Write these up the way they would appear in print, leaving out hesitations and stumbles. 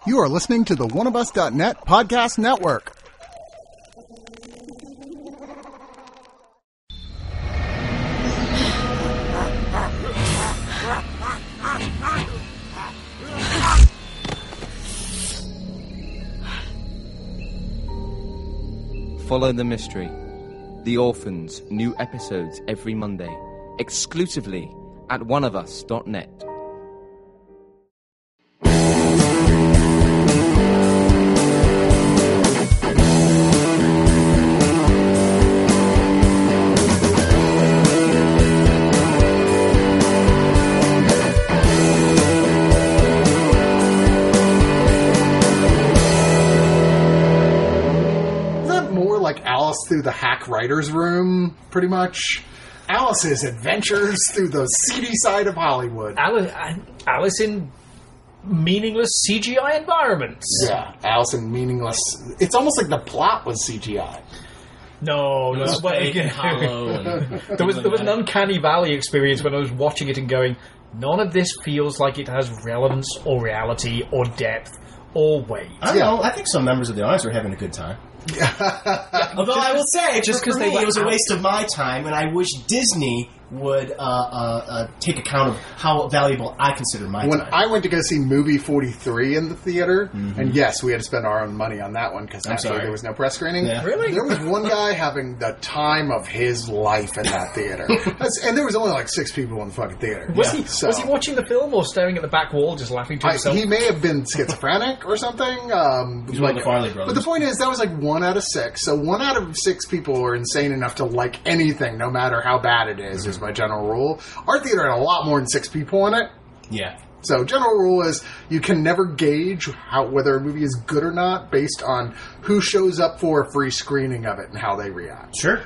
You are listening to the oneofus.net podcast network. Follow the Mystery. The Orphans, new episodes every Monday, exclusively at oneofus.net. Through the hack writer's room, pretty much. Alice's adventures through the seedy side of Hollywood. Alice in meaningless CGI environments. Yeah, Alice in meaningless... It's almost like the plot was CGI. No, it was fake and hollow. And there was an uncanny valley experience when I was watching it and going, none of this feels like it has relevance or reality or depth or weight. I don't know. I think some members of the audience were having a good time. Although I will say, just because it was a waste of my time, and I wish Disney would take account of how valuable I consider my time. When I went to go see Movie 43 in the theater, and yes, we had to spend our own money on that one because there was no press screening. Yeah. Really? There was one guy having the time of his life in that theater. And there was only like 6 people in the fucking theater. Was he watching the film or staring at the back wall just laughing to himself? He may have been schizophrenic or something. He's one of the Farley brothers. But the point is, that was like 1 out of 6. So 1 out of 6 people are insane enough to like anything, no matter how bad it is my general rule. Our theater had a lot more than 6 people in it. Yeah. So general rule is you can never gauge whether a movie is good or not based on who shows up for a free screening of it and how they react. Sure.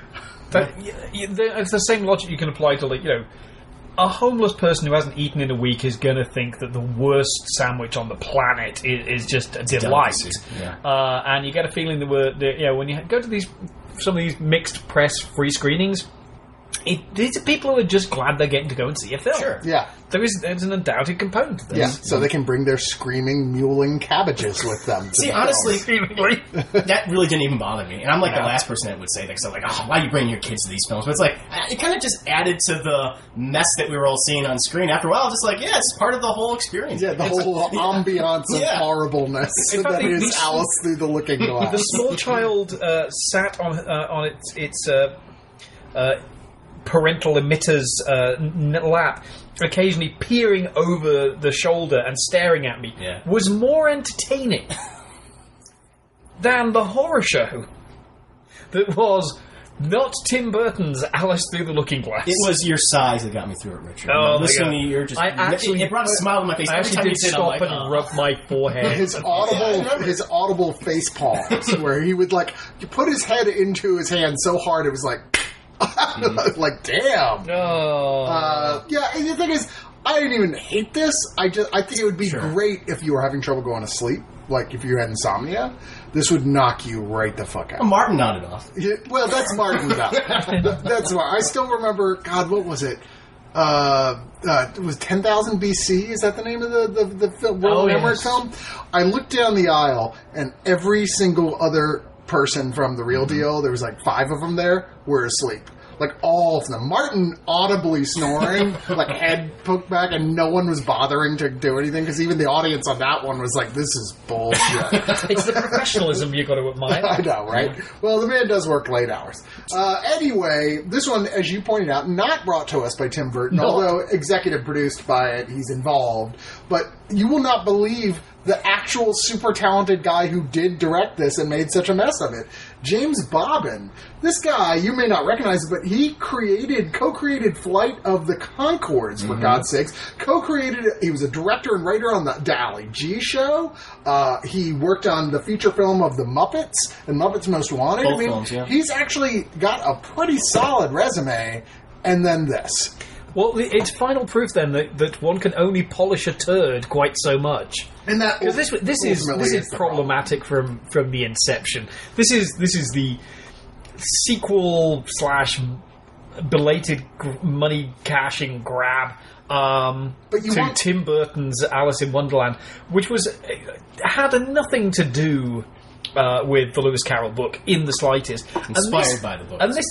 It's the same logic you can apply to, a homeless person who hasn't eaten in a week is going to think that the worst sandwich on the planet is just a delight. Yeah. And you get a feeling that when you go to some of these mixed press free screenings, these are people who are just glad they're getting to go and see a film. Sure. Yeah. There's an undoubted component to this. Yeah, so they can bring their screaming, mewling cabbages with them. See, honestly, that really didn't even bother me. And I'm like the last person that would say that, because I'm like, why are you bringing your kids to these films? But it's like, it kind of just added to the mess that we were all seeing on screen. After a while, just like, it's part of the whole experience. Yeah, the whole ambiance of horribleness that is Alice through the looking glass. The small child sat on its parental emitter's lap, occasionally peering over the shoulder and staring at me, was more entertaining than the horror show that was not Tim Burton's Alice Through the Looking Glass. It was your size that got me through it, Richard. Oh, listening to you, you're just... it brought a smile on my face. I actually did stop and rub my forehead. His audible face palms, where he would put his head into his hand so hard it was like... like, damn. Oh. And the thing is, I didn't even hate this. I think it would be great if you were having trouble going to sleep. Like, if you had insomnia, this would knock you right the fuck out. Well, Martin nodded off. Yeah, well, that's Martin, though. That's why. I still remember, God, what was it? It was 10,000 BC? Is that the name of the Roland Emmerich film? I looked down the aisle, and every single other person from The Real Deal, there was 5 of them there, were asleep. All of them. Martin audibly snoring, head poked back, and no one was bothering to do anything, because even the audience on that one was like, this is bullshit. It's the professionalism you got to admire. I know, right? Well, the man does work late hours. Anyway, this one, as you pointed out, not brought to us by Tim Burton, although executive produced by it, he's involved. But you will not believe the actual super talented guy who did direct this and made such a mess of it. James Bobbin. This guy, you may not recognize, but he co-created Flight of the Conchords, for God's sakes. He was a director and writer on the Ali G show. He worked on the feature film of The Muppets and Muppets Most Wanted. Both films, yeah. He's actually got a pretty solid resume, and then this. Well, it's final proof then that one can only polish a turd quite so much. And that because this is problematic from the inception. This is the sequel / belated money cashing grab But you to want- Tim Burton's Alice in Wonderland, which had nothing to do with the Lewis Carroll book in the slightest. Inspired by the book. And this,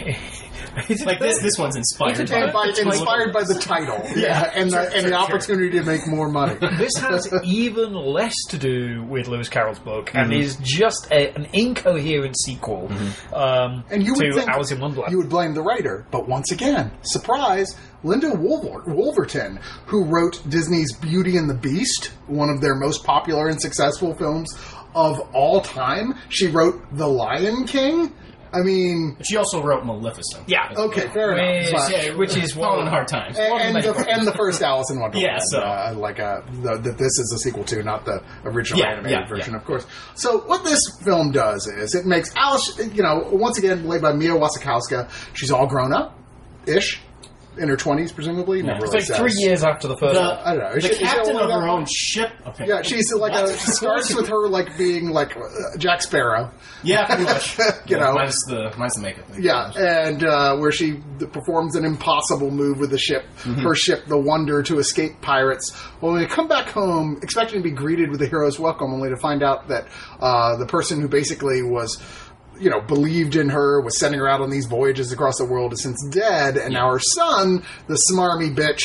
Like this one's inspired Inspired by the title, and the opportunity to make more money. This has even less to do with Lewis Carroll's book and is just an incoherent sequel And you would to think Alice in Wonderland. you would blame the writer, but once again, surprise, Linda Wolverton, who wrote Disney's Beauty and the Beast, one of their most popular and successful films of all time. She wrote The Lion King. I mean, She also wrote Maleficent. Yeah. okay, fair enough. But- Which is Fallen one hard times. and the first Alice in Wonderland. Yeah, so- that this is a sequel to, not the original animated version, yeah. of course. So what this film does is it makes Alice, once again played by Mia Wasikowska. She's all grown up, ish, in her 20s, presumably. Never It's really like 3 says. years after the first one. I don't know. The captain of her own ship. Okay. Yeah, she's like it starts with her like being like Jack Sparrow. Yeah, pretty much. Minus the makeup. Yeah, and where she performs an impossible move with the ship, her ship, the Wonder, to escape pirates. Well, when they come back home, expecting to be greeted with a hero's welcome, only to find out that the person who basically was, believed in her, was sending her out on these voyages across the world, is since dead, and now her son, the smarmy bitch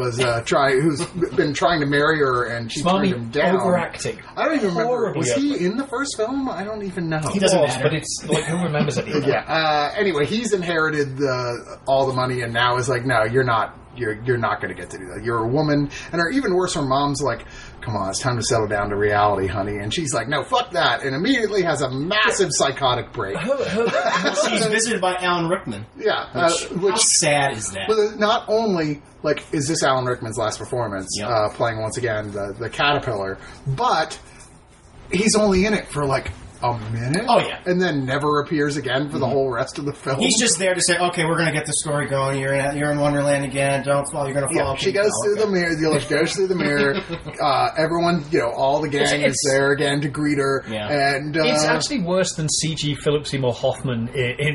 who's been trying to marry her, and she turned him down. Overacting. I don't even remember. Horribly Was he in the first film? I don't even know. He doesn't was, matter. but it's like, who remembers it? Yeah. Anyway, he's inherited all the money, and now is like, no, you're not. You're not going to get to do that. You're a woman, and even worse, her mom's like, "Come on, it's time to settle down to reality, honey." And she's like, "No, fuck that!" And immediately has a massive psychotic break. She's visited by Alan Rickman. Yeah, How sad is that? But not only is this Alan Rickman's last performance, Yep. playing once again the caterpillar, but he's only in it for like a minute. Oh, yeah. And then never appears again for the whole rest of the film. He's just there to say, "Okay, we're going to get the story going. You're in Wonderland again. Don't fall. You're going to fall." Yeah, she goes through the mirror. The Elf goes through the mirror. Everyone, all the gang is there again to greet her. Yeah. And It's actually worse than CG Philip Seymour Hoffman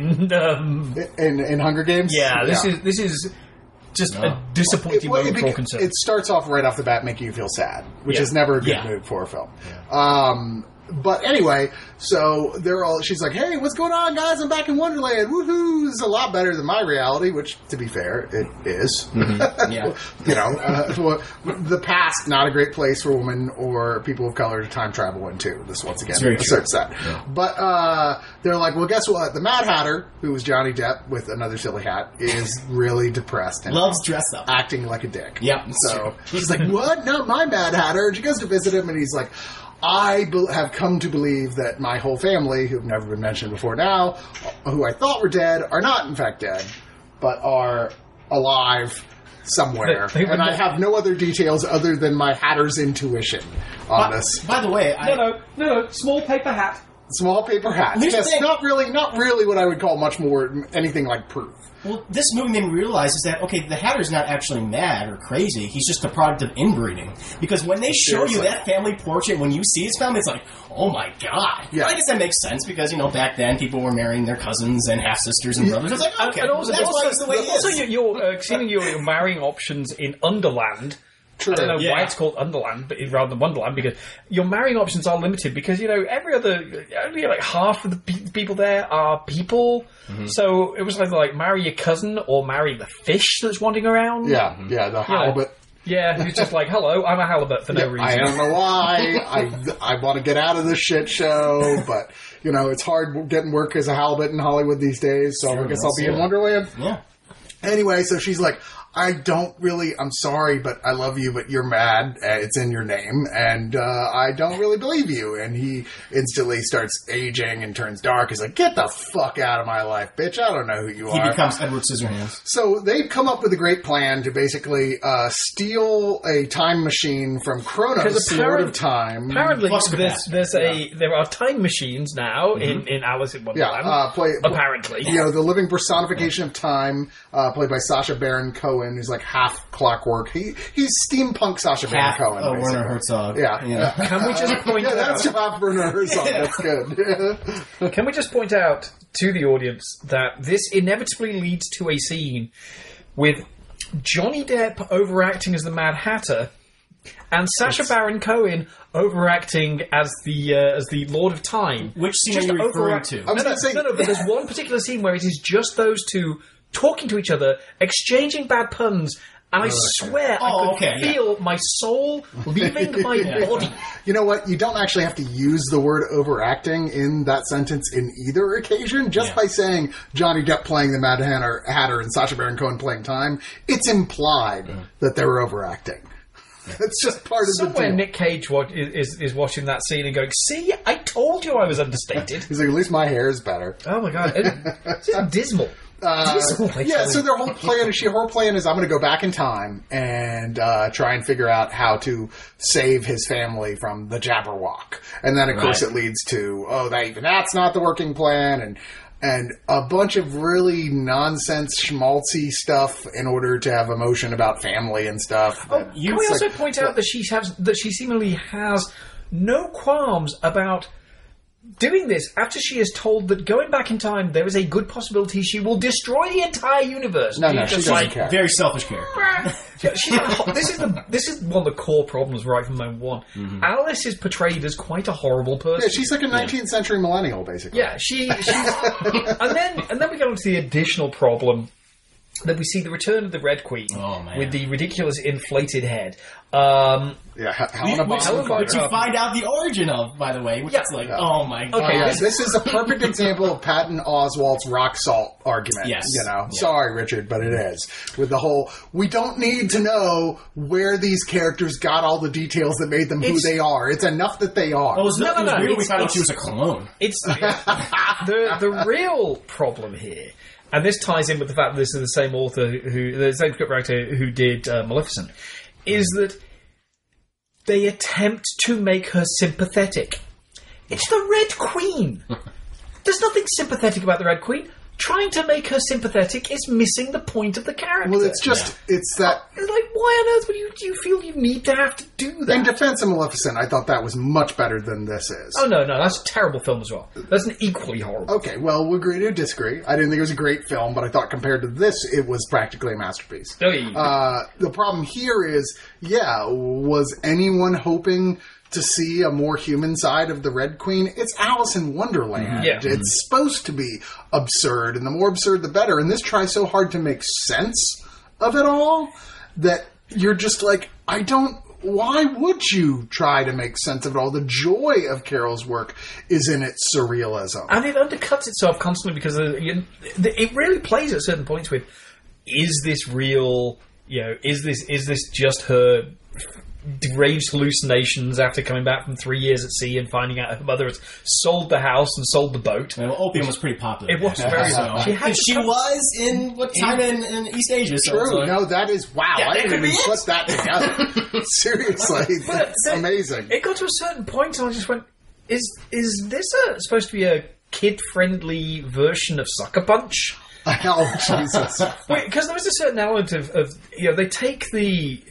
in Hunger Games. Yeah, this is just a disappointing moment for all concerned. It starts off right off the bat making you feel sad, which Yeah. is never a good Yeah. mood for a film. But anyway, so she's like, "Hey, what's going on, guys? I'm back in Wonderland. Woohoo! It's a lot better than my reality," which, to be fair, it is. Yeah. The past, not a great place for women or people of color to time travel into. This, once again, very true. asserts that. Yeah. But they're like, well, guess what? The Mad Hatter, who was Johnny Depp with another silly hat, is really depressed and Loves dress up. acting like a dick. Yep. So she's like, "What? Not my Mad Hatter." And she goes to visit him, and he's like, "I have come to believe that my whole family, who've never been mentioned before now, who I thought were dead, are not in fact dead, but are alive somewhere. And I have no other details other than my Hatter's intuition on this." By the way, No, small paper hat. Small paper hat. Here's the Yes, thing. not really what I would call much more anything like proof. Well, this movie made me realize is that, okay, the Hatter's not actually mad or crazy. He's just a product of inbreeding. Because when they show you that family portrait, when you see his family, it's like, oh my god. Yeah. I guess that makes sense because, back then people were marrying their cousins and half-sisters and brothers. It's like, okay, And also, that's why it's the way it also is. seeing your marrying options in Underland. True. I don't know Yeah. why it's called Underland rather than Wonderland, because your marrying options are limited because, only like half of the people there are people. Mm-hmm. So it was like marry your cousin or marry the fish that's wandering around. Yeah, the halibut. Yeah, it's just like, hello, I'm a halibut for no reason. I don't know why. I want to get out of this shit show, but, it's hard getting work as a halibut in Hollywood these days, so I guess I'll be in Wonderland. Yeah. Anyway, so she's like, I'm sorry, but I love you, but you're mad. It's in your name, and I don't really believe you. And he instantly starts aging and turns dark. He's like, get the fuck out of my life, bitch. I don't know who you He are. becomes Edward Scissorhands. So they've come up with a great plan to basically steal a time machine from Kronos, Lord of Time. Apparently, Plus the past. there are time machines now in Alice in Wonderland. Apparently. The living personification of time, played by Sacha Baron Cohen, who's like half Clockwork. He's steampunk Sacha Baron Cohen. Oh, basically. Werner Herzog. Yeah. Can we just point Yeah, that's out? half Werner Herzog. That's good. Can we just point out to the audience that this inevitably leads to a scene with Johnny Depp overacting as the Mad Hatter and Sacha Baron Cohen overacting as the Lord of Time. Which scene are you referring to? I was going to say... No, but there's one particular scene where it is just those two talking to each other, exchanging bad puns, and I swear I could feel my soul leaving my body. You know what? You don't actually have to use the word overacting in that sentence in either occasion. Just by saying Johnny Depp playing the Mad Hatter and Sacha Baron Cohen playing Time, it's implied that they were overacting. It's just part of the deal. Somewhere Nick Cage is watching that scene and going, see, I told you I was understated. He's like, at least my hair is better. Oh my god. It's just dismal. So their whole plan is I'm going to go back in time and try and figure out how to save his family from the Jabberwock. And then, of course, it leads to, that's not the working plan, and a bunch of really nonsense schmaltzy stuff in order to have emotion about family and stuff. Can we also point out that she seemingly has no qualms about doing this after she is told that going back in time, there is a good possibility she will destroy the entire universe. No, she doesn't care. Very selfish character. This is one of the core problems right from moment one. Mm-hmm. Alice is portrayed as quite a horrible person. Yeah, she's like a 19th century millennial, basically. Yeah, she's and then we go on to the additional problem that we see the return of the Red Queen with the ridiculous inflated head. Helena which you find out the origin of, by the way, which is like, oh my god. Okay, this is a perfect example of Patton Oswalt's rock salt argument. Yes. Sorry, Richard, but it is. With the whole, we don't need to know where these characters got all the details that made them who they are. It's enough that they are. It was weird we found out she was a clone. It's the real problem here. And this ties in with the fact that this is the same author, the same scriptwriter who did Maleficent, is that they attempt to make her sympathetic. It's the Red Queen. There's nothing sympathetic about the Red Queen. Trying to make her sympathetic is missing the point of the character. Well, it's just, it's that... It's like, why on earth do you feel you need to have to do that? In defense of Maleficent, I thought that was much better than this is. Oh, no, that's a terrible film as well. That's an equally horrible Okay, well, we'll agree to disagree. I didn't think it was a great film, but I thought compared to this, it was practically a masterpiece. The problem here is, was anyone hoping to see a more human side of the Red Queen? It's Alice in Wonderland. Yeah. It's supposed to be absurd, and the more absurd, the better. And this tries so hard to make sense of it all that you're just like, why would you try to make sense of it all? The joy of Carol's work is in its surrealism. And it undercuts itself constantly because it really plays at certain points with, is this real? Is this just her deranged hallucinations after coming back from 3 years at sea and finding out her mother has sold the house and sold the boat? Well, opium was pretty popular. It was very so. She was in China and East Asia. So true. No, that is wow. I didn't even put that together. Seriously, that's amazing. It got to a certain point, and I just went, "Is this supposed to be a kid-friendly version of Sucker Punch?" Oh Jesus! Because there is a certain element of they take the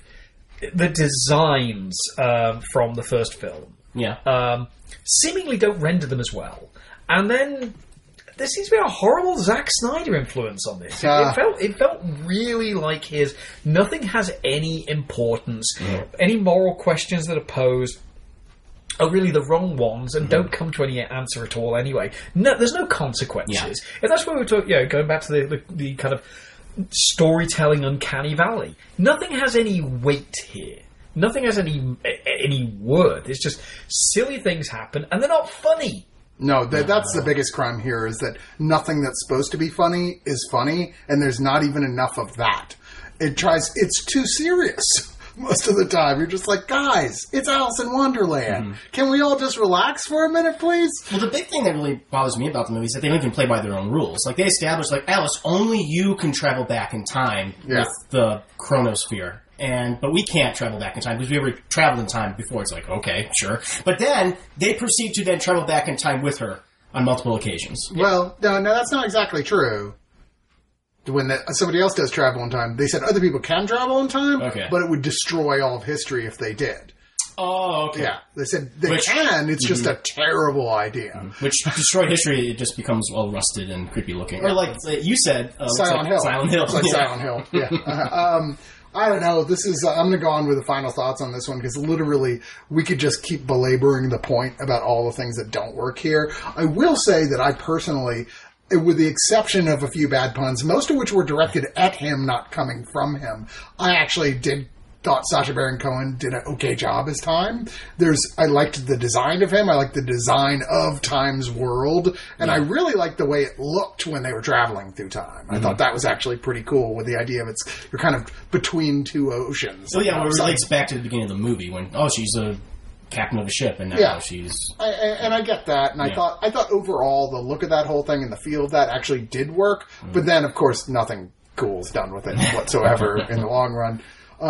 designs from the first film, seemingly don't render them as well, and then there seems to be a horrible Zack Snyder influence on this. It felt really like his. Nothing has any importance. Any moral questions that are posed are really the wrong ones and don't come to any answer at all anyway. No, there's no consequences. If that's what we were talking, going back to the kind of storytelling uncanny valley. Nothing has any weight here. Nothing has any worth. It's just silly things happen and they're not funny. No, that's the biggest crime here is that nothing that's supposed to be funny is funny, and there's not even enough of that. It's too serious most of the time. You're just like, guys, it's Alice in Wonderland. Can we all just relax for a minute, please? Well, the big thing that really bothers me about the movie is that they don't even play by their own rules. Like, they established, Alice, only you can travel back in time with the chronosphere. But we can't travel back in time because we ever traveled in time before. It's like, okay, sure. But then they proceed to then travel back in time with her on multiple occasions. Well, no, that's not exactly true. When somebody else does travel in time, they said other people can travel in time, but it would destroy all of history if they did. Oh, okay. Yeah, they said they can. It's just a terrible idea. Which destroyed history. It just becomes all rusted and creepy looking. Or like you said, Silent Hill. Silent Hill. It's like Silent Hill. Yeah. I don't know. This is. I'm going to go on with the final thoughts on this one because literally we could just keep belaboring the point about all the things that don't work here. I will say that I personally, with the exception of a few bad puns, most of which were directed at him, not coming from him, I actually thought Sacha Baron Cohen did an okay job as Time. I liked the design of him. I liked the design of Time's world. And I really liked the way it looked when they were traveling through time. I thought that was actually pretty cool with the idea of you're kind of between two oceans. So yeah, it relates back to the beginning of the movie when, she's a captain of a ship and now she's... I get that. And I thought overall the look of that whole thing and the feel of that actually did work. But then, of course, nothing cool is done with it whatsoever in the long run.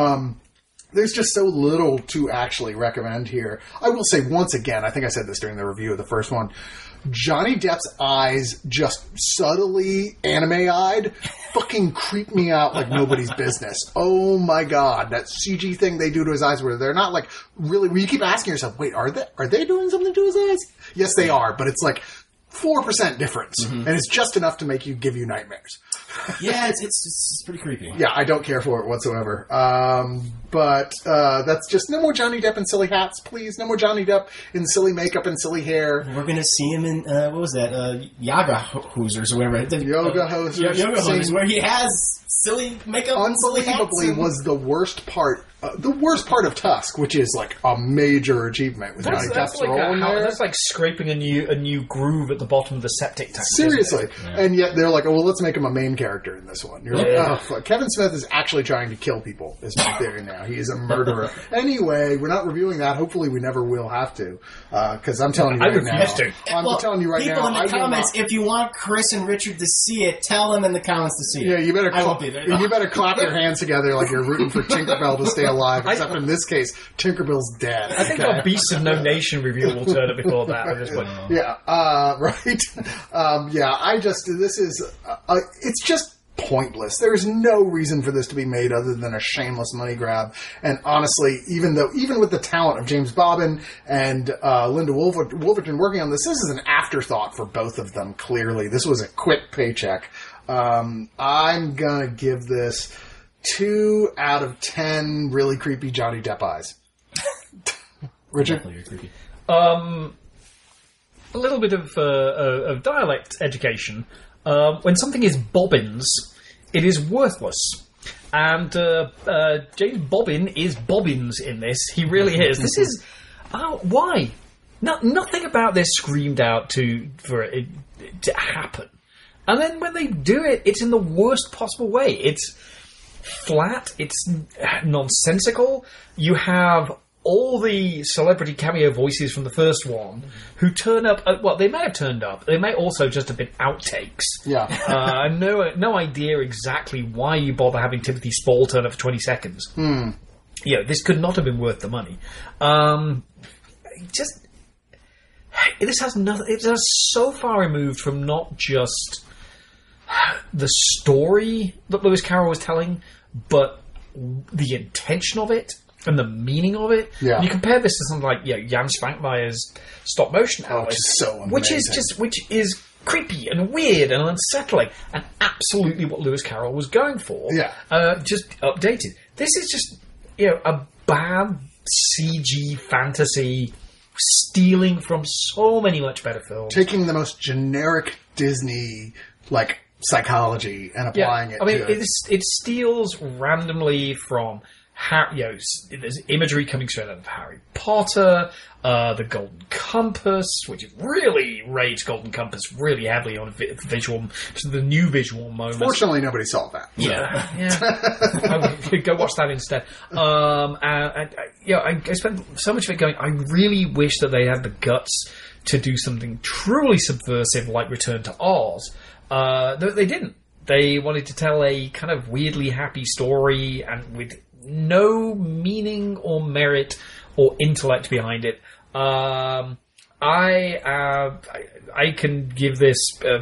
There's just so little to actually recommend here. I will say once again, I think I said this during the review of the first one, Johnny Depp's eyes, just subtly anime-eyed, fucking creep me out like nobody's business. Oh my god, that CG thing they do to his eyes where they're not like really, where you keep asking yourself, wait, are they doing something to his eyes? Yes, they are, but it's like 4% difference, and it's just enough to give you nightmares. Yeah, it's pretty creepy. Yeah, I don't care for it whatsoever. But that's just no more Johnny Depp in silly hats, please. No more Johnny Depp in silly makeup and silly hair. We're going to see him in, what was that, Yaga Hoosers or whatever. Yoga Hosers. Yoga Hosers, where he has silly makeup and silly hats. Unbelievably was the worst part of Tusk, which is like a major achievement with Johnny Depp's role in there. That's like scraping a new groove at the bottom of the septic tank. Seriously. And yet they're like, well, let's make him a main character in this one. You're like, fuck. Kevin Smith is actually trying to kill people, is my theory now. He is a murderer. Anyway, we're not reviewing that. Hopefully we never will have to. Because I'm telling you right now. I'm telling you right now. People in the comments, if you want Chris and Richard to see it, tell them in the comments to see it. Yeah, you better clap your hands together like you're rooting for Tinkerbell to stay alive. Except in this case, Tinkerbell's dead. I think our Beasts of No Nation review will turn it before that at this point. Yeah, right. It's just pointless. There's no reason for this to be made other than a shameless money grab. And honestly, even with the talent of James Bobbin and Linda Wolverton working on this is an afterthought for both of them, clearly. This was a quick paycheck. I'm gonna give this 2 out of 10 really creepy Johnny Depp eyes. Richard? You're creepy. A little bit of dialect education. When something is Bobbins, it is worthless. And James Bobbin is Bobbins in this. He really is. This is... why? Nothing about this screamed out for it to happen. And then when they do it, it's in the worst possible way. It's flat. It's nonsensical. You have all the celebrity cameo voices from the first one who turn up. They may have turned up. They may also just have been outtakes. Yeah. No idea exactly why you bother having Timothy Spall turn up for 20 seconds. This could not have been worth the money. This has nothing. It is so far removed from not just the story that Lewis Carroll was telling, but the intention of it and the meaning of it. Yeah. And you compare this to something like Jan Svankmeyer's stop motion Alice, which is so amazing. which is creepy and weird and unsettling, and absolutely what Lewis Carroll was going for. Yeah. Just updated. This is just a bad CG fantasy stealing from so many much better films. Taking the most generic Disney psychology and applying it. I mean, it steals randomly from there's imagery coming straight out of Harry Potter, the Golden Compass, which really rates Golden Compass really heavily on the new visual moment. Fortunately, nobody saw that. Go watch that instead. I spent so much of it going, I really wish that they had the guts to do something truly subversive like Return to Oz. They didn't. They wanted to tell a kind of weirdly happy story and with no meaning or merit or intellect behind it. I can give this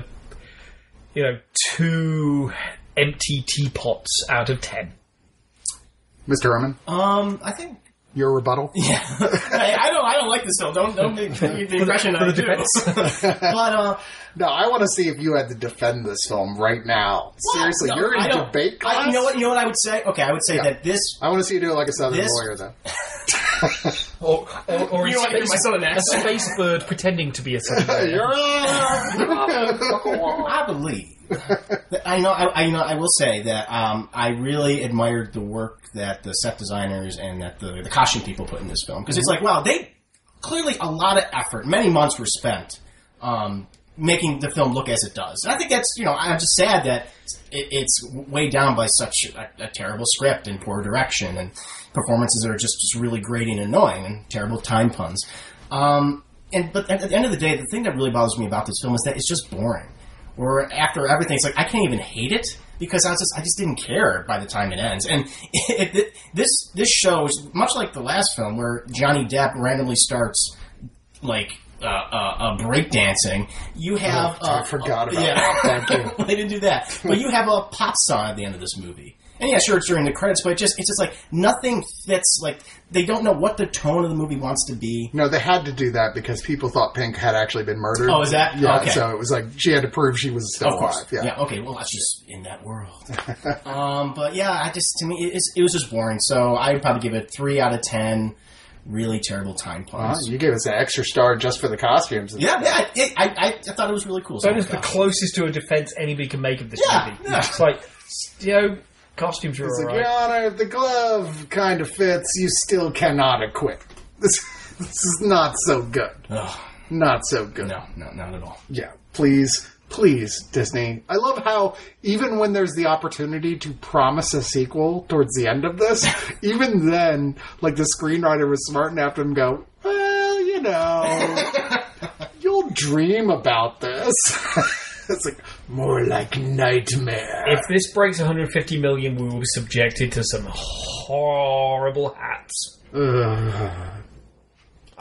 2 empty teapots out of 10. Mr. Herman? I think Your rebuttal? Yeah. I don't like this film. Don't make the impression I do. But, no, I want to see if you had to defend this film right now. What? Seriously, No, you're in debate class? You know what I would say? Okay, I would say that this... I want to see you do it like a Southern lawyer, though. Or You don't want to hear my Southern a accent? space bird pretending to be a Southern lawyer. I believe. I will say that I really admired the work that the set designers and that the costume people put in this film. Because it's like, wow, they... Clearly a lot of effort, many months were spent making the film look as it does. And I think that's, I'm just sad that it's weighed down by such a terrible script and poor direction and performances that are just really grating and annoying and terrible time puns. But at the end of the day, the thing that really bothers me about this film is that it's just boring. Or after everything, it's like I can't even hate it because I just didn't care by the time it ends. And this show is much like the last film where Johnny Depp randomly starts breakdancing. You have I forgot about that. Thank you. They didn't do that, but you have a pop song at the end of this movie. And yeah, sure, it's during the credits, but it's just like nothing fits. Like they don't know what the tone of the movie wants to be. No, they had to do that because people thought Pink had actually been murdered. Oh, is that? Yeah, okay. so it was like she had to prove she was still Of course. alive. Yeah. Okay, well, that's just in that world. But yeah, to me, it was just boring. So I would probably give it 3 out of 10. Really terrible time puns. You gave us an extra star just for the costumes. Yeah, I thought it was really cool. That is the closest to a defense anybody can make of this movie. Yeah. It's like, costumes are It's like, alright. Your Honor, if the glove kind of fits, you still cannot acquit. This is not so good. Ugh. Not so good. No, not at all. Yeah, please, Disney. I love how even when there's the opportunity to promise a sequel towards the end of this, even then, like the screenwriter was smart enough to go, well, you'll dream about this. It's like, more like nightmare. If this breaks 150 million, we will be subjected to some horrible hats. Ugh.